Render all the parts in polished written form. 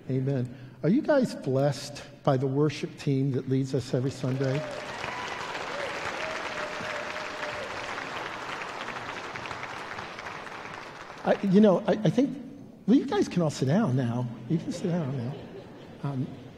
Amen. Are you guys blessed by the worship team that leads us every Sunday? I think, well, you guys can all sit down now. You can sit down now.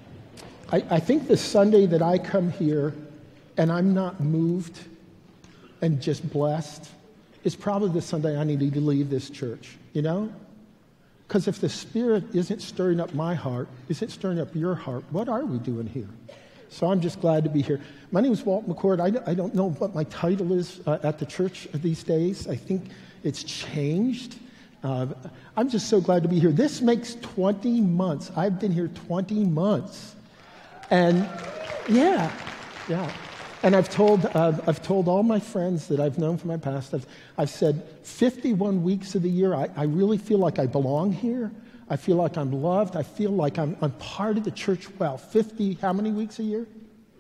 I think the Sunday that I come here and I'm not moved and just blessed is probably the Sunday I need to leave this church, you know? Because if the Spirit isn't stirring up my heart, isn't stirring up your heart, what are we doing here? So I'm just glad to be here. My name is Walt McCord. I don't know what my title is at the church these days. I think it's changed. I'm just so glad to be here. This makes 20 months. I've been here 20 months. And yeah. And I've told all my friends that I've known from my past, I've said 51 weeks of the year, I really feel like I belong here. I feel like I'm loved. I feel like I'm part of the church well. 50, how many weeks a year?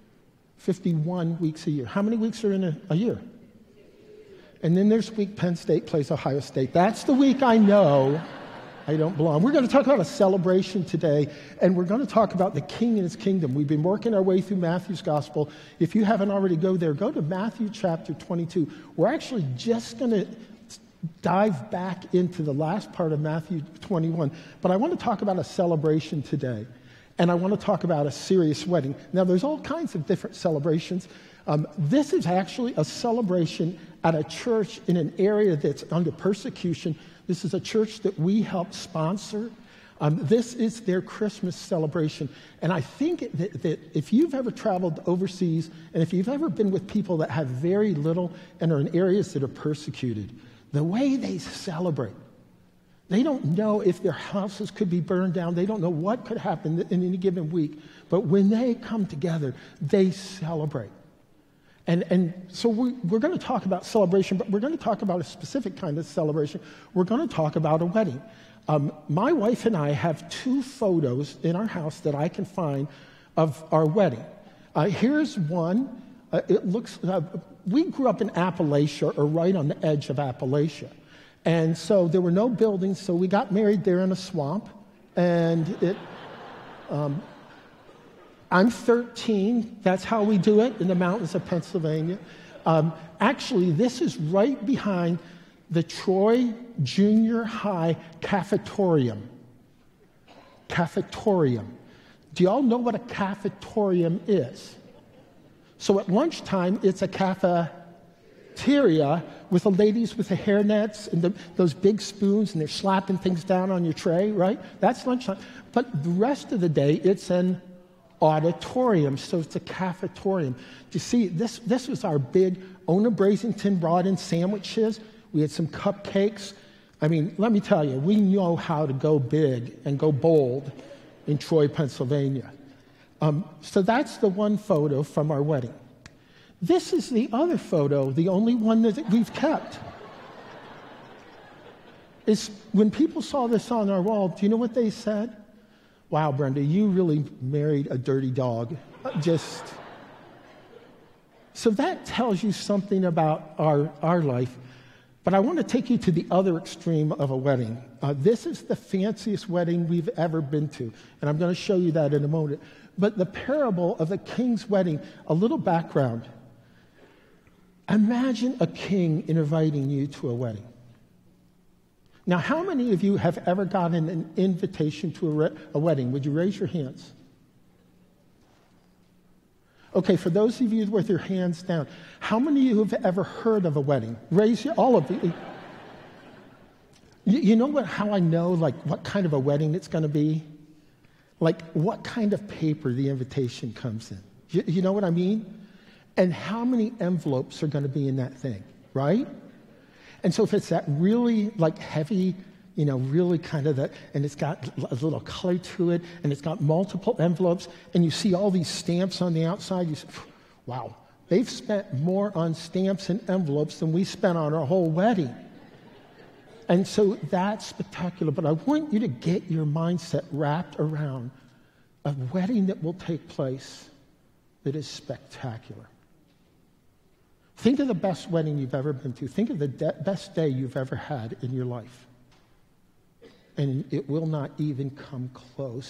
51 weeks a year. How many weeks are in a year? And then there's week Penn State plays Ohio State. That's the week I know I don't belong. We're going to talk about a celebration today, and we're going to talk about the King and his kingdom. We've been working our way through Matthew's gospel. If you haven't already, go to Matthew chapter 22. We're actually just going to dive back into the last part of Matthew 21. But I want to talk about a celebration today, and I want to talk about a serious wedding. Now, there's all kinds of different celebrations. This is actually a celebration at a church in an area that's under persecution. This is a church that we help sponsor. This is their Christmas celebration. And I think that if you've ever traveled overseas, and if you've ever been with people that have very little and are in areas that are persecuted, the way they celebrate, they don't know if their houses could be burned down. They don't know what could happen in any given week. But when they come together, they celebrate. And so we're going to talk about celebration, but we're going to talk about a specific kind of celebration. We're going to talk about a wedding. My wife and I have 2 photos in our house that I can find of our wedding. Here's one. It looks. We grew up in Appalachia, or right on the edge of Appalachia. And so there were no buildings, so we got married there in a swamp. And I'm 13. That's how we do it in the mountains of Pennsylvania. Actually, this is right behind the Troy Junior High cafetorium. Cafetorium. Do y'all know what a cafetorium is? So at lunchtime, it's a cafeteria with the ladies with the hairnets and those big spoons, and they're slapping things down on your tray, right? That's lunchtime. But the rest of the day, it's an auditorium, so it's a cafetorium. Do you see, this was our big Ona Brazington brought in sandwiches. We had some cupcakes. I mean, let me tell you, we know how to go big and go bold in Troy, Pennsylvania. So that's the one photo from our wedding. This is the other photo, the only one that we've kept. Is when people saw this on our wall, do you know what they said? Wow, Brenda, you really married a dirty dog. So that tells you something about our life. But I want to take you to the other extreme of a wedding. This is the fanciest wedding we've ever been to, and I'm going to show you that in a moment. But the parable of the king's wedding, a little background. Imagine a king inviting you to a wedding. Now, how many of you have ever gotten an invitation to a wedding? Would you raise your hands? Okay, for those of you with your hands down, how many of you have ever heard of a wedding? Raise your, all of you. You know how I know, like, what kind of a wedding it's going to be? Like, what kind of paper the invitation comes in. You know what I mean? And how many envelopes are going to be in that thing, right? And so if it's that really, like, heavy, you know, really kind of that, and it's got a little color to it, and it's got multiple envelopes, and you see all these stamps on the outside, you say, wow, they've spent more on stamps and envelopes than we spent on our whole wedding. And so that's spectacular, but I want you to get your mindset wrapped around a wedding that will take place that is spectacular. Think of the best wedding you've ever been to. Think of the best day you've ever had in your life. And it will not even come close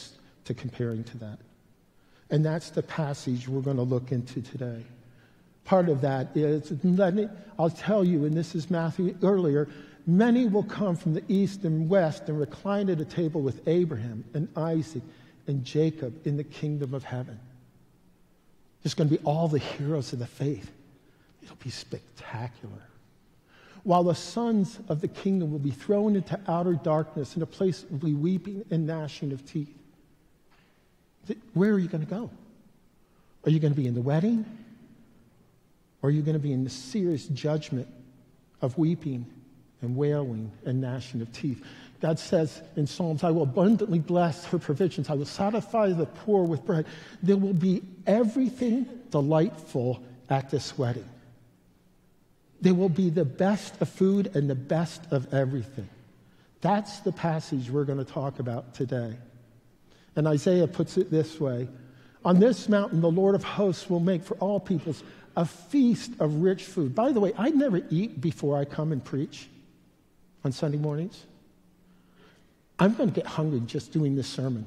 to comparing to that. And that's the passage we're going to look into today. Part of that is, I'll tell you, and this is Matthew earlier, many will come from the east and west and recline at a table with Abraham and Isaac and Jacob in the kingdom of heaven. There's going to be all the heroes of the faith. It'll be spectacular. While the sons of the kingdom will be thrown into outer darkness in a place of weeping and gnashing of teeth. Where are you going to go? Are you going to be in the wedding? Or are you going to be in the serious judgment of weeping and wailing and gnashing of teeth? God says in Psalms, I will abundantly bless her provisions. I will satisfy the poor with bread. There will be everything delightful at this wedding. There will be the best of food and the best of everything. That's the passage we're going to talk about today. And Isaiah puts it this way. On this mountain, the Lord of hosts will make for all peoples a feast of rich food. By the way, I never eat before I come and preach on Sunday mornings. I'm going to get hungry just doing this sermon.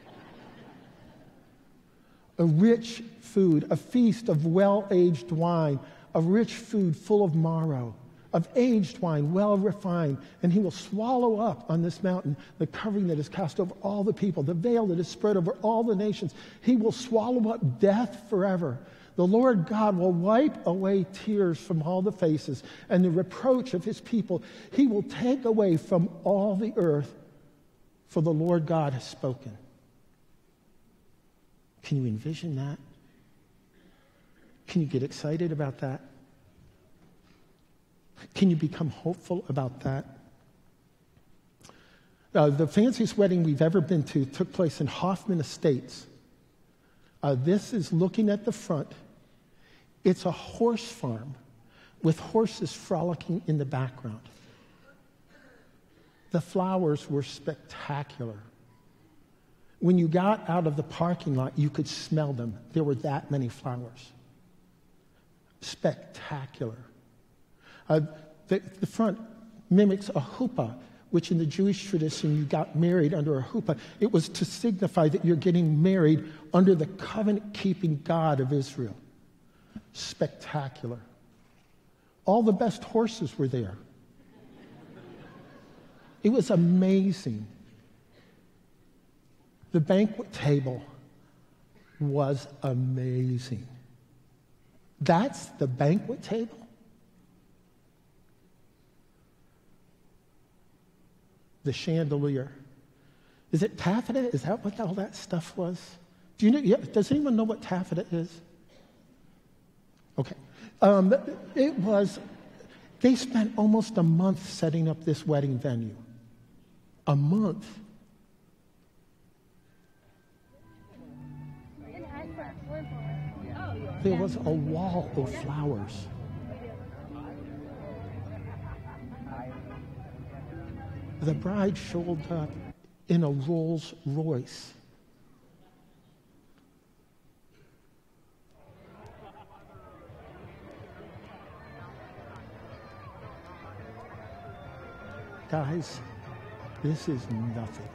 A rich food, a feast of well-aged wine, of rich food full of marrow, of aged wine, well refined, and he will swallow up on this mountain the covering that is cast over all the people, the veil that is spread over all the nations. He will swallow up death forever. The Lord God will wipe away tears from all the faces, and the reproach of his people he will take away from all the earth, for the Lord God has spoken. Can you envision that? Can you get excited about that? Can you become hopeful about that? The fanciest wedding we've ever been to took place in Hoffman Estates. This is looking at the front. It's a horse farm with horses frolicking in the background. The flowers were spectacular. When you got out of the parking lot, you could smell them. There were that many flowers. Spectacular. The front mimics a chuppah, which in the Jewish tradition you got married under a chuppah. It was to signify that you're getting married under the covenant-keeping God of Israel. Spectacular. All the best horses were there. It was amazing. The banquet table was amazing. That's the banquet table? The chandelier. Is it taffeta? Is that what all that stuff was? Do you know? Yeah, does anyone know what taffeta is? Okay. They spent almost a month setting up this wedding venue. A month. There was a wall of flowers. The bride showed up in a Rolls Royce. Guys, this is nothing.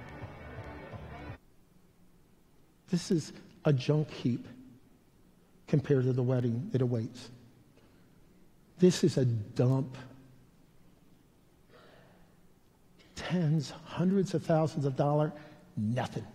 This is a junk heap compared to the wedding that awaits. This is a dump. Tens, hundreds of thousands of dollars, nothing.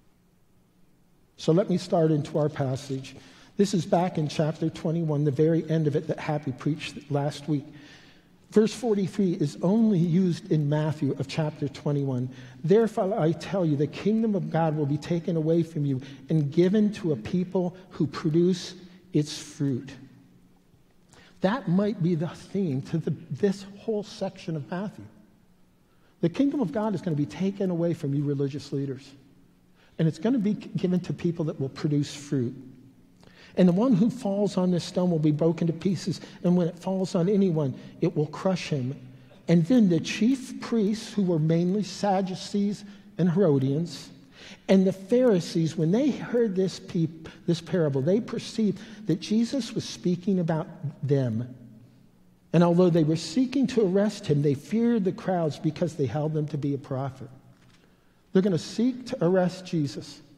So let me start into our passage. This is back in chapter 21, the very end of it that Happy preached last week. Verse 43 is only used in Matthew of chapter 21. Therefore I tell you, the kingdom of God will be taken away from you and given to a people who produce its fruit. That might be the theme to this whole section of Matthew. The kingdom of God is going to be taken away from you religious leaders. And it's going to be given to people that will produce fruit. And the one who falls on this stone will be broken to pieces. And when it falls on anyone, it will crush him. And then the chief priests, who were mainly Sadducees and Herodians, and the Pharisees, when they heard this parable, they perceived that Jesus was speaking about them. And although they were seeking to arrest him, they feared the crowds because they held him to be a prophet. They're going to seek to arrest Jesus.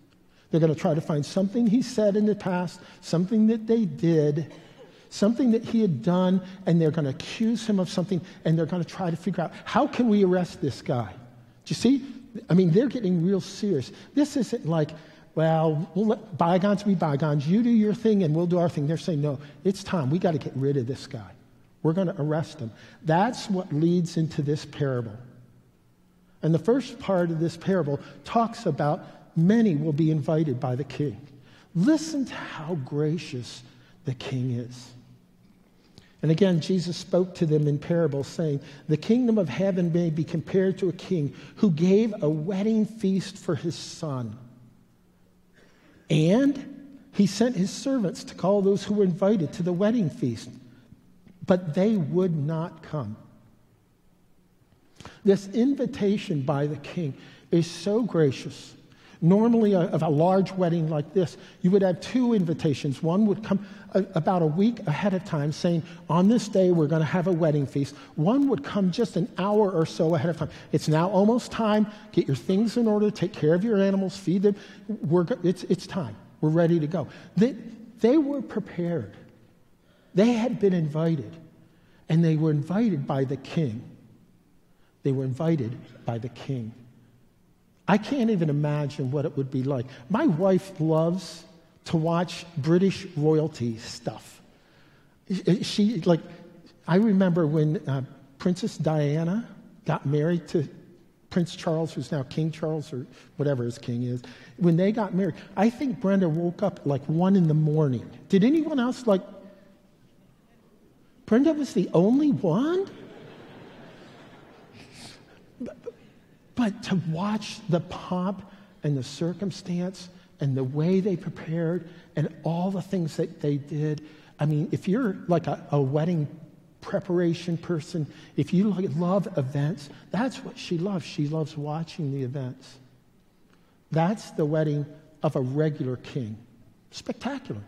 They're going to try to find something he said in the past, something that they did, something that he had done, and they're going to accuse him of something, and they're going to try to figure out, how can we arrest this guy? Do you see? I mean, they're getting real serious. This isn't like, well, we'll let bygones be bygones. You do your thing, and we'll do our thing. They're saying, no, it's time. We got to get rid of this guy. We're going to arrest him. That's what leads into this parable. And the first part of this parable talks about many will be invited by the king. Listen to how gracious the king is. And again, Jesus spoke to them in parables, saying, the kingdom of heaven may be compared to a king who gave a wedding feast for his son. And he sent his servants to call those who were invited to the wedding feast, but they would not come. This invitation by the king is so gracious. Normally, of a large wedding like this, you would have two invitations. One would come about a week ahead of time saying, on this day, we're going to have a wedding feast. One would come just an hour or so ahead of time. It's now almost time. Get your things in order. Take care of your animals. Feed them. It's time. We're ready to go. They were prepared. They had been invited. And they were invited by the king. They were invited by the king. I can't even imagine what it would be like. My wife loves to watch British royalty stuff. I remember when Princess Diana got married to Prince Charles, who's now King Charles, or whatever his king is. When they got married, I think Brenda woke up like 1 a.m. Did anyone else Brenda was the only one? But to watch the pomp and the circumstance and the way they prepared and all the things that they did, I mean, if you're like a wedding preparation person, if you love events, that's what she loves. She loves watching the events. That's the wedding of a regular king. Spectacular.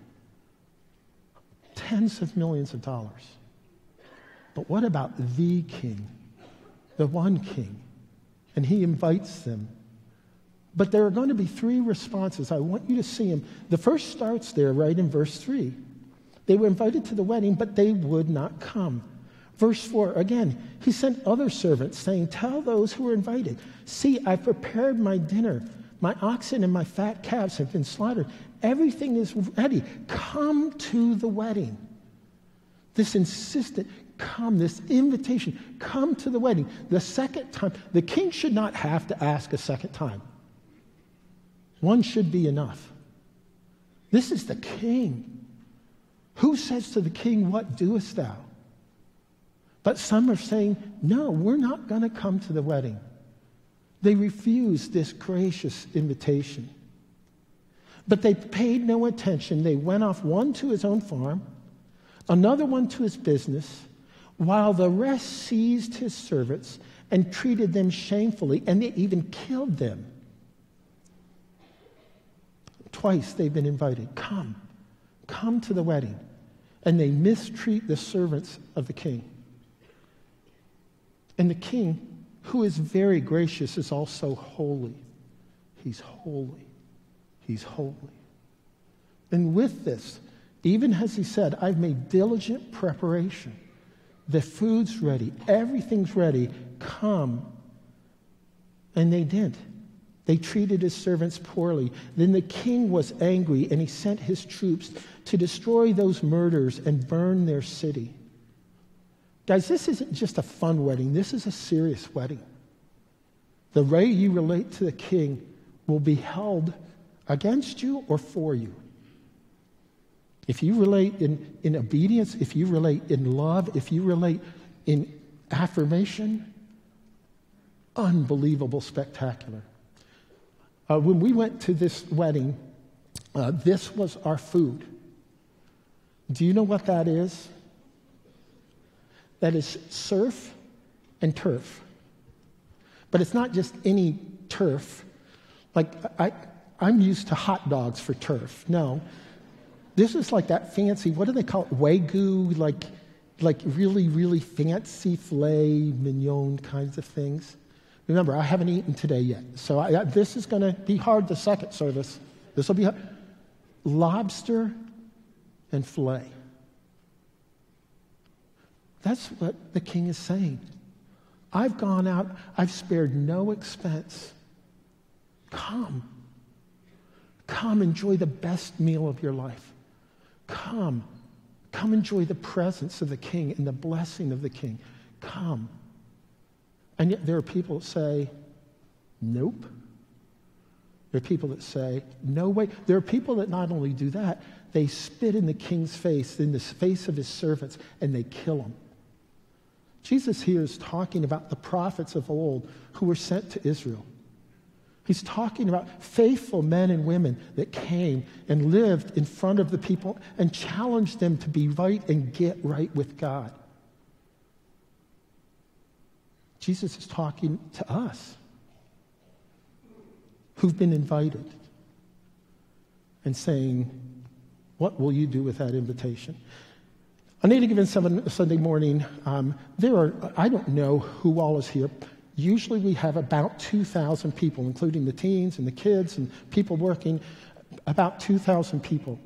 Tens of millions of dollars. But what about the king? The one king? And he invites them. But there are going to be 3 responses. I want you to see them. The first starts there right in verse 3. They were invited to the wedding, but they would not come. Verse 4, again, he sent other servants saying, tell those who were invited, see, I've prepared my dinner. My oxen and my fat calves have been slaughtered. Everything is ready. Come to the wedding. This insistent come, this invitation, come to the wedding. The second time, the king should not have to ask a second time. One should be enough. This is the king. Who says to the king, what doest thou? But some are saying, no, we're not going to come to the wedding. They refused this gracious invitation. But they paid no attention. They went off, one to his own farm, another one to his business, while the rest seized his servants and treated them shamefully, and they even killed them. Twice they've been invited. Come to the wedding. And they mistreat the servants of the king. And the king, who is very gracious, is also holy. He's holy. He's holy. And with this, even as he said, I've made diligent preparation. The food's ready. Everything's ready. Come. And they didn't. They treated his servants poorly. Then the king was angry, and he sent his troops to destroy those murderers and burn their city. Guys, this isn't just a fun wedding. This is a serious wedding. The way you relate to the king will be held against you or for you. If you relate in obedience, if you relate in love, if you relate in affirmation, unbelievable, spectacular. When we went to this wedding, this was our food. Do you know what that is? That is surf and turf. But it's not just any turf. Like, I'm used to hot dogs for turf. No. This is like that fancy, what do they call it? Wagyu, like really, really fancy filet mignon kinds of things. Remember, I haven't eaten today yet. So this is going to be hard the second service. This will be lobster and filet. That's what the king is saying. I've gone out, I've spared no expense. Come. Come enjoy the best meal of your life. Come. Come enjoy the presence of the king and the blessing of the king. Come. And yet there are people that say, nope. There are people that say, no way. There are people that not only do that, they spit in the king's face, in the face of his servants, and they kill him. Jesus here is talking about the prophets of old who were sent to Israel. He's talking about faithful men and women that came and lived in front of the people and challenged them to be right and get right with God. Jesus is talking to us who've been invited and saying, what will you do with that invitation? On Any Given Sunday morning, I don't know who all is here. Usually we have about 2,000 people, including the teens and the kids and people working, about 2,000 people.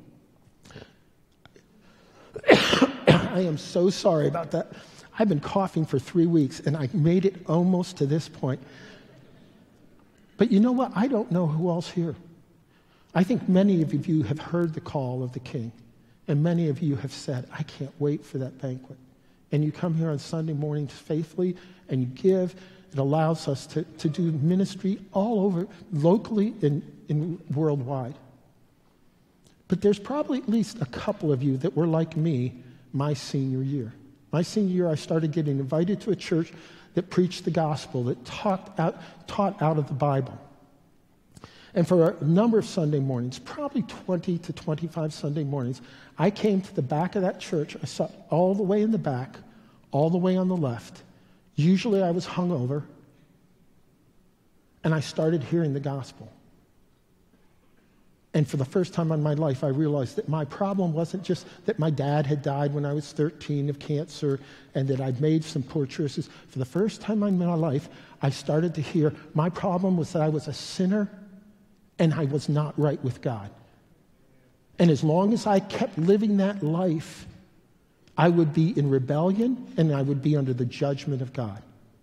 I am so sorry about that. I've been coughing for 3 weeks, and I made it almost to this point. But you know what? I don't know who else here. I think many of you have heard the call of the King, and many of you have said, I can't wait for that banquet. And you come here on Sunday mornings faithfully, and you give. It allows us to do ministry all over, locally and worldwide. But there's probably at least a couple of you that were like me my senior year. My senior year, I started getting invited to a church that preached the gospel, that taught out of the Bible. And for a number of Sunday mornings, probably 20 to 25 Sunday mornings, I came to the back of that church. I sat all the way in the back, all the way on the left. Usually I was hungover, and I started hearing the gospel. And for the first time in my life, I realized that my problem wasn't just that my dad had died when I was 13 of cancer and that I'd made some poor choices. For the first time in my life, I started to hear my problem was that I was a sinner and I was not right with God. And as long as I kept living that life, I would be in rebellion and I would be under the judgment of God.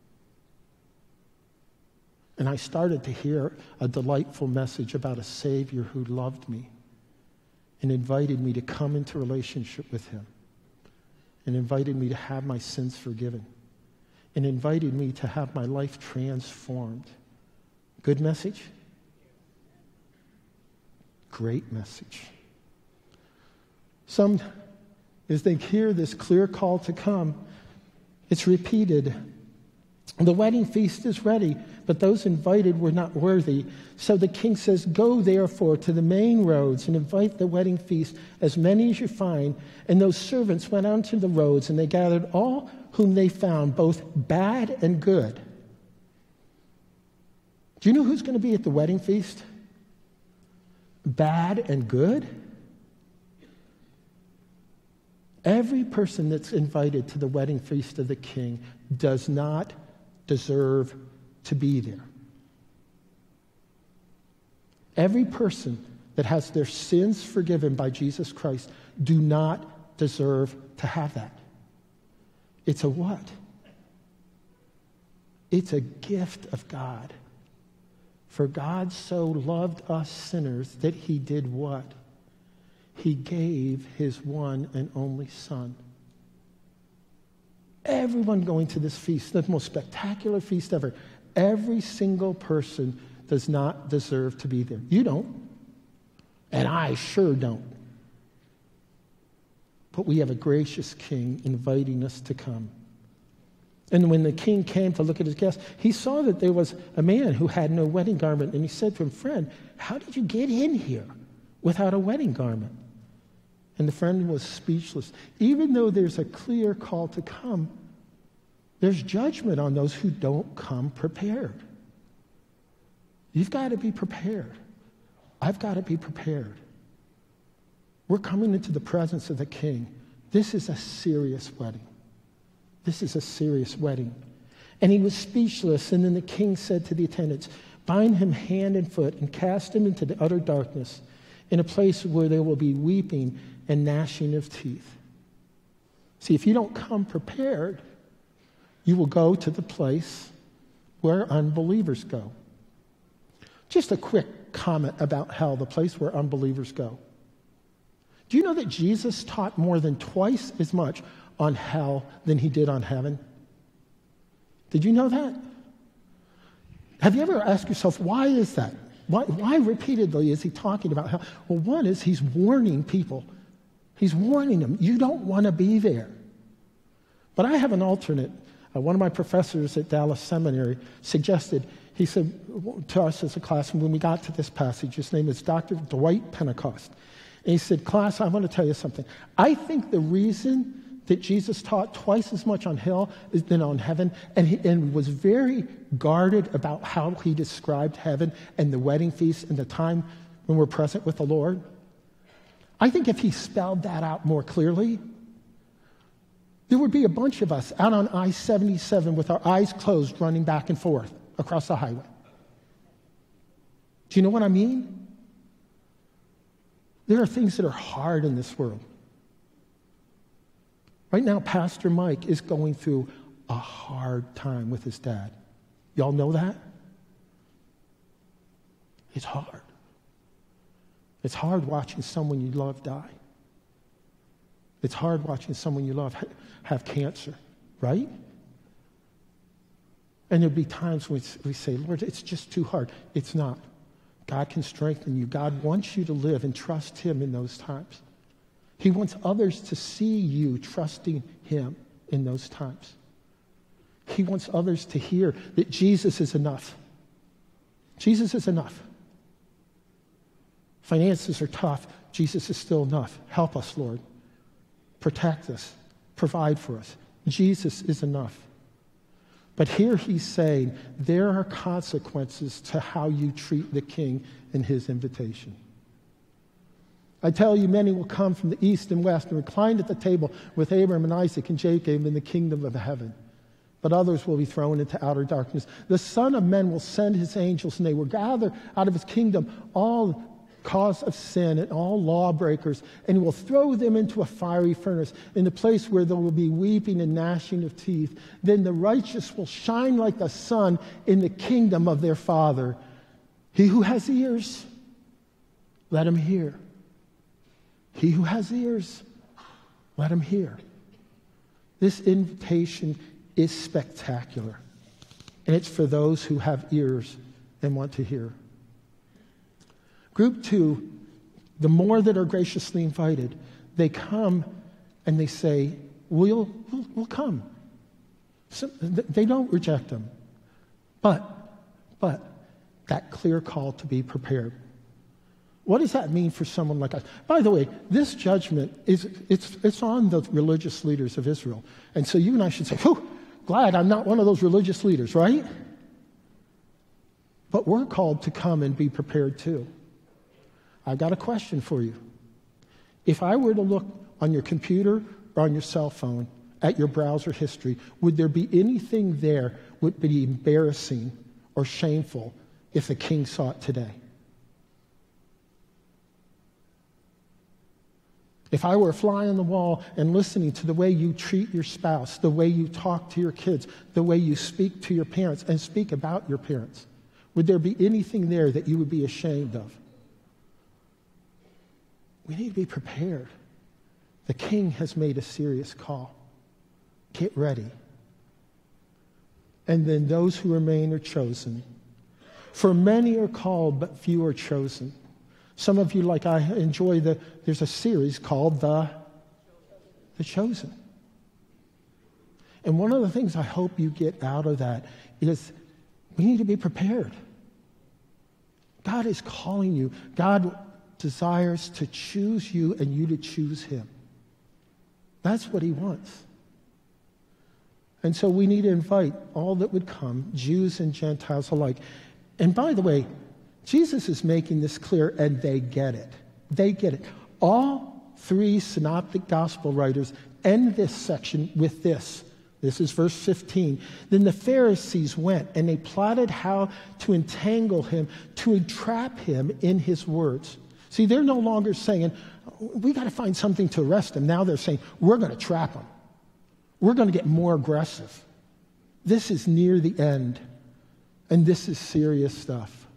And I started to hear a delightful message about a Savior who loved me and invited me to come into relationship with him and invited me to have my sins forgiven and invited me to have my life transformed. Good message? Great message. Some, as they hear this clear call to come, it's repeated. The wedding feast is ready, but those invited were not worthy. So the king says, go therefore to the main roads and invite the wedding feast, as many as you find. And those servants went out to the roads, and they gathered all whom they found, both bad and good. Do you know who's going to be at the wedding feast? Bad and good? Every person that's invited to the wedding feast of the king does not deserve to be there. Every person that has their sins forgiven by Jesus Christ do not deserve to have that. It's a what? It's a gift of God. For God so loved us sinners that he did what? He gave his one and only Son. Everyone going to this feast, the most spectacular feast ever, every single person does not deserve to be there. You don't. And I sure don't. But we have a gracious king inviting us to come. And when the king came to look at his guests, he saw that there was a man who had no wedding garment. And he said to him, friend, how did you get in here without a wedding garment? And the friend was speechless. Even though there's a clear call to come, there's judgment on those who don't come prepared. You've got to be prepared. I've got to be prepared. We're coming into the presence of the king. This is a serious wedding. This is a serious wedding. And he was speechless, and then the king said to the attendants, bind him hand and foot and cast him into the utter darkness. in a place where there will be weeping and gnashing of teeth. See, if you don't come prepared, you will go to the place where unbelievers go. Just a quick comment about hell, the place where unbelievers go. Do you know that Jesus taught more than twice as much on hell than he did on heaven? Did you know that? Have you ever asked yourself, why is that? Why repeatedly is he talking about hell? Well, one is he's warning people. He's warning them, you don't want to be there. But I have an alternate. One of my professors at Dallas Seminary suggested, he said to us as a class when we got to this passage, his name is Dr. Dwight Pentecost. And he said, class, I want to tell you something. I think the reason that Jesus taught twice as much on hell than on heaven, and was very guarded about how he described heaven and the wedding feast and the time when we're present with the Lord. I think if he spelled that out more clearly, there would be a bunch of us out on I-77 with our eyes closed running back and forth across the highway. Do you know what I mean? There are things that are hard in this world. Right now, Pastor Mike is going through a hard time with his dad. Y'all know that? It's hard. It's hard watching someone you love die. It's hard watching someone you love have cancer, right? And there'll be times when we say, Lord, it's just too hard. It's not. God can strengthen you. God wants you to live and trust him in those times. He wants others to see you trusting him in those times. He wants others to hear that Jesus is enough. Jesus is enough. Finances are tough. Jesus is still enough. Help us, Lord. Protect us. Provide for us. Jesus is enough. But here he's saying there are consequences to how you treat the king in his invitation. I tell you, many will come from the east and west and recline at the table with Abraham and Isaac and Jacob in the kingdom of heaven. But others will be thrown into outer darkness. The Son of Man will send his angels, and they will gather out of his kingdom all cause of sin and all lawbreakers, and he will throw them into a fiery furnace, in a place where there will be weeping and gnashing of teeth. Then the righteous will shine like the sun in the kingdom of their Father. He who has ears, let him hear. He who has ears, let him hear. This invitation is spectacular, and it's for those who have ears and want to hear. Group 2, the more that are graciously invited, they come and they say, we'll come. So they don't reject them. But that clear call to be prepared. What does that mean for someone like us? By the way, this judgment it's on the religious leaders of Israel. And so you and I should say, whew, glad I'm not one of those religious leaders, right? But we're called to come and be prepared too. I've got a question for you. If I were to look on your computer or on your cell phone at your browser history, would there be anything there would be embarrassing or shameful if the king saw it today? If I were a fly on the wall and listening to the way you treat your spouse, the way you talk to your kids, the way you speak to your parents and speak about your parents, would there be anything there that you would be ashamed of? We need to be prepared. The king has made a serious call. Get ready. And then those who remain are chosen. For many are called, but few are chosen. Some of you, like I enjoy there's a series called The Chosen. And one of the things I hope you get out of that is we need to be prepared. God is calling you. God desires to choose you and you to choose him. That's what he wants. And so we need to invite all that would come, Jews and Gentiles alike. And by the way, Jesus is making this clear, and they get it. They get it. All three synoptic gospel writers end this section with this. This is verse 15. Then the Pharisees went, and they plotted how to entangle him, to entrap him in his words. See, they're no longer saying, we got to find something to arrest him. Now they're saying, we're going to trap him. We're going to get more aggressive. This is near the end, and this is serious stuff.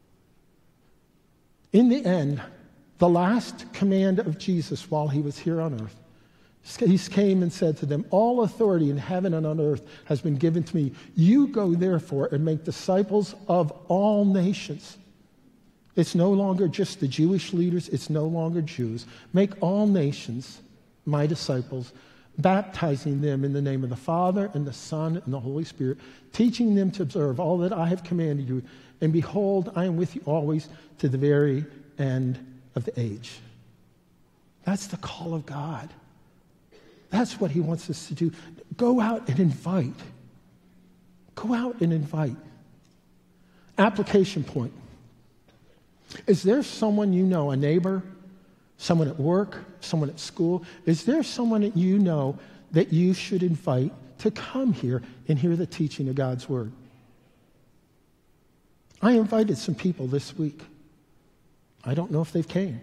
In the end, the last command of Jesus while he was here on earth, he came and said to them, all authority in heaven and on earth has been given to me. You go therefore and make disciples of all nations. It's no longer just the Jewish leaders. It's no longer Jews. Make all nations my disciples, baptizing them in the name of the Father and the Son and the Holy Spirit, teaching them to observe all that I have commanded you. And behold, I am with you always to the very end of the age. That's the call of God. That's what he wants us to do. Go out and invite. Go out and invite. Application point. Is there someone you know, a neighbor, someone at work, someone at school? Is there someone that you know that you should invite to come here and hear the teaching of God's Word? I invited some people this week. I don't know if they've came.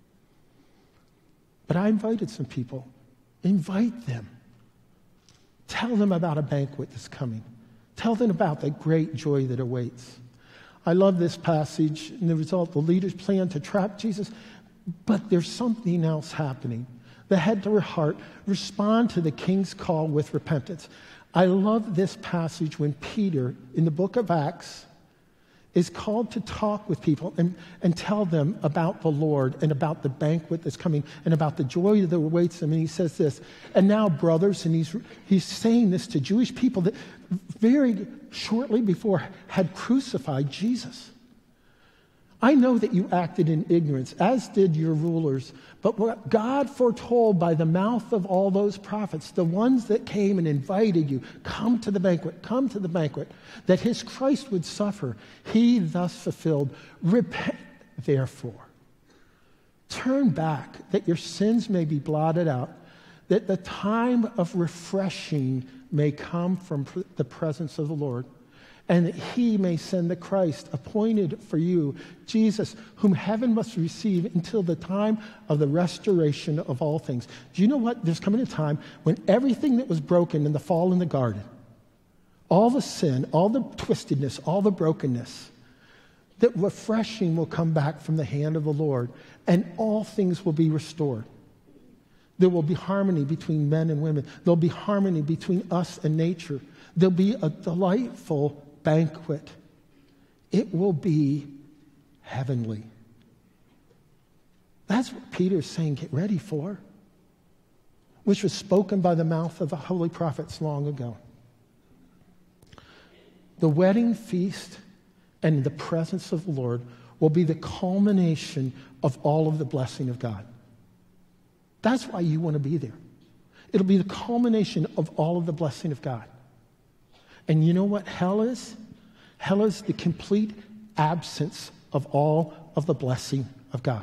But I invited some people. Invite them. Tell them about a banquet that's coming. Tell them about the great joy that awaits. I love this passage, and the result, the leaders plan to trap Jesus, but there's something else happening. The head to her heart respond to the king's call with repentance. I love this passage when Peter, in the book of Acts, is called to talk with people and tell them about the Lord and about the banquet that's coming and about the joy that awaits them. And he says this, and now, brothers, and he's saying this to Jewish people that very shortly before had crucified Jesus. I know that you acted in ignorance, as did your rulers, but what God foretold by the mouth of all those prophets, the ones that came and invited you, come to the banquet, that his Christ would suffer, he thus fulfilled. Repent, therefore. Turn back, that your sins may be blotted out, that the time of refreshing may come from the presence of the Lord, and that he may send the Christ appointed for you, Jesus, whom heaven must receive until the time of the restoration of all things. Do you know what? There's coming a time when everything that was broken in the fall in the garden, all the sin, all the twistedness, all the brokenness, that refreshing will come back from the hand of the Lord, and all things will be restored. There will be harmony between men and women. There'll be harmony between us and nature. There'll be a delightful banquet. It will be heavenly. That's what Peter's saying, get ready for, which was spoken by the mouth of the holy prophets long ago. The wedding feast and the presence of the Lord will be the culmination of all of the blessing of God. That's why you want to be there. It'll be the culmination of all of the blessing of God. And you know what hell is? Hell is the complete absence of all of the blessing of God.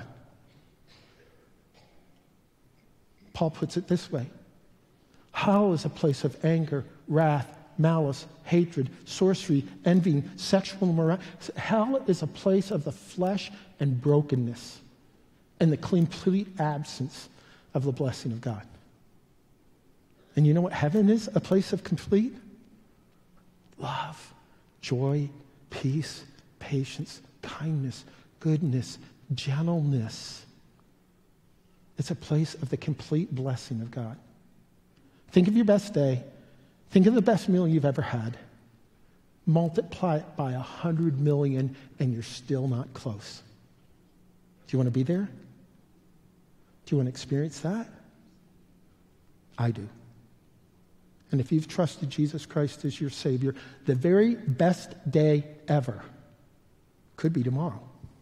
Paul puts it this way. Hell is a place of anger, wrath, malice, hatred, sorcery, envy, sexual immorality. Hell is a place of the flesh and brokenness and the complete absence of the blessing of God. And you know what heaven is? A place of complete love, joy, peace, patience, kindness, goodness, gentleness. It's a place of the complete blessing of God. Think of your best day. Think of the best meal you've ever had. Multiply it by 100 million and you're still not close. Do you want to be there? Do you want to experience that? I do. And if you've trusted Jesus Christ as your Savior, the very best day ever could be tomorrow.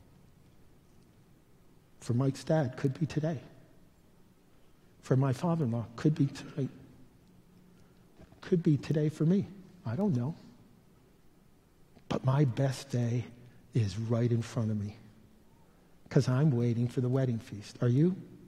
For Mike's dad, could be today. For my father-in-law, could be tonight. Could be today for me. I don't know. But my best day is right in front of me because I'm waiting for the wedding feast. Are you?